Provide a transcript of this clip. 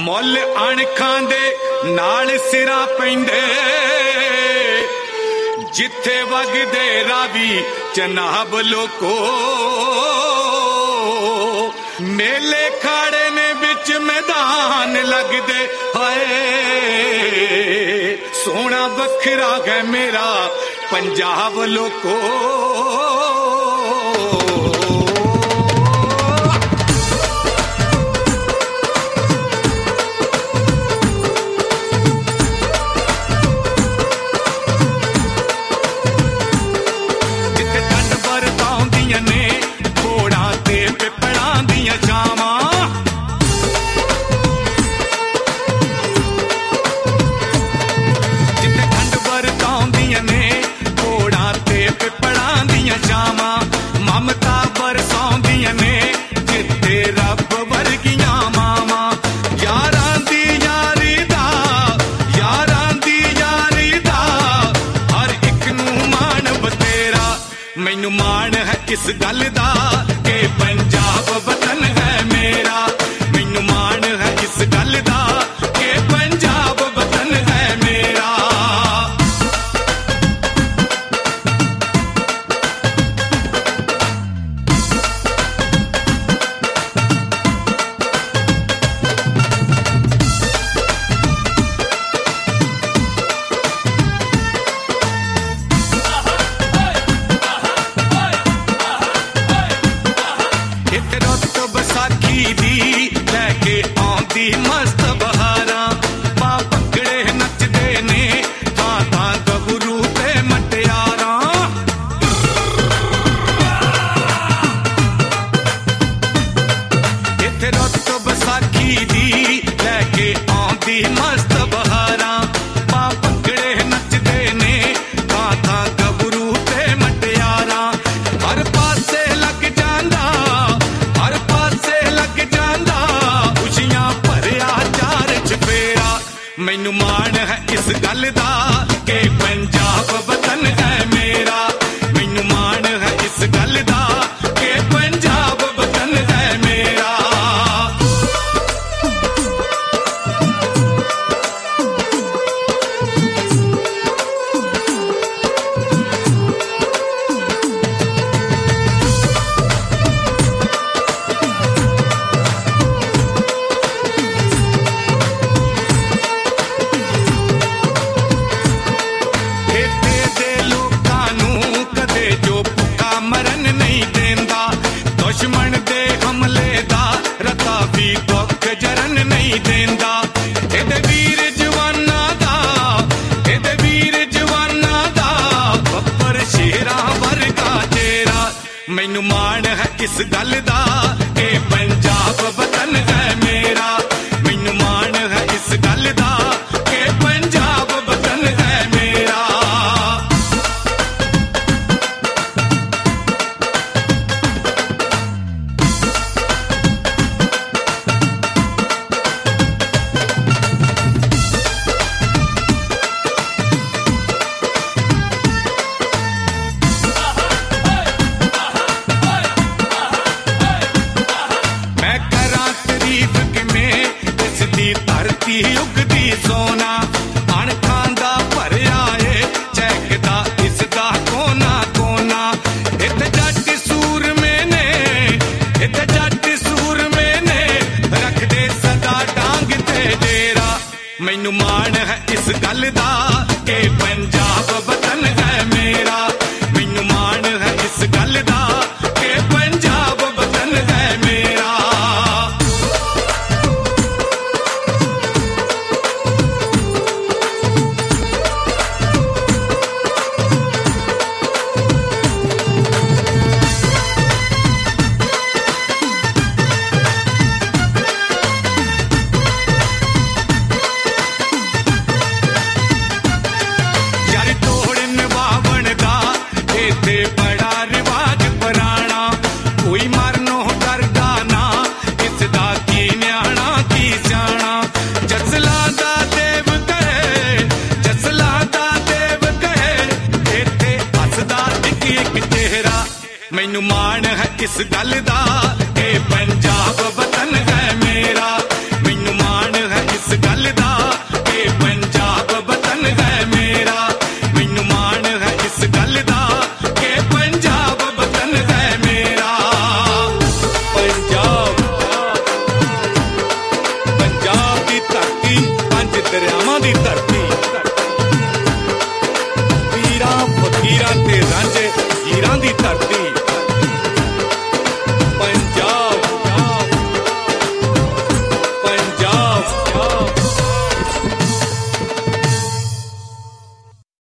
ਮੁੱਲ ਅਣਖਾਂ ਦੇ ਨਾਲ ਸਿਰਾਂ ਪੈਂਦੇ ਜਿੱਥੇ ਵਗਦੇ ਰਾਵੀ ਚਨਾਬ ਲੋਕੋ ਮੇਲੇ ਖਾੜੇ ਨੇ ਵਿੱਚ मैदान लगदे हाय सोना बखरा है मेरा पंजाब लोको जिथे ठंड बरसाउंदियां ने घोड़ा ते पिपड़ां दियां छावां ममता बरसाउंदियां ने जिथे रब वर्गियां मावा यारां दी यारी दा हर एक नूं मान बतेरा मैनू मान है इस गल दा कि पंजाब वतन है मेरा मैनू मान है इस गल दा कि पंजाब वतन है मेरा मस्त बहारा मां भंगड़े नचदे ने थां थां गबरू ते मटियारा इत्थे रुत बैसाखी दी लैके आउंदी मस्त बहारा मां भंगड़े नचदे ने थां थां गबरू ते मटियारा हर पासे लग जांदा मैनू मान है इस गल दा कि पंजाब वतन है मेरा मैनू मान है इस गल दा कि पंजाब वतन है मेरा दुश्मन दे हमले दा रता भी दुख जरन नहीं देंदा एदे वीर जवाना दा बब्बर शेरा वर्गा चेहरा मैनू मान है इस गल दा कि पंजाब वतन है मेरा मैनू मान है इस गल दा कि पंजाब वतन है मेरा धरती उगदी सोना अणखां दा भरिया ए चहकदा इसदा कोना कोना इत्थे जट सूर मैंने रखदे सदा डांग ते डेरा मैनू मान है इस गल दा कि पंजाब वतन है मेरा मैनू मान है इस गल दा कि पंजाब वतन है मेरा बड़ा रिवाज पुराना कोई मरनो डरदा ना इसदा की न्याणा की जाना जसला दा देव कहे इत्थे हसदा एक चेहरा मैनू मान है इस गल दा कि पंजाब वतन है मेरा मैनू मान है धरती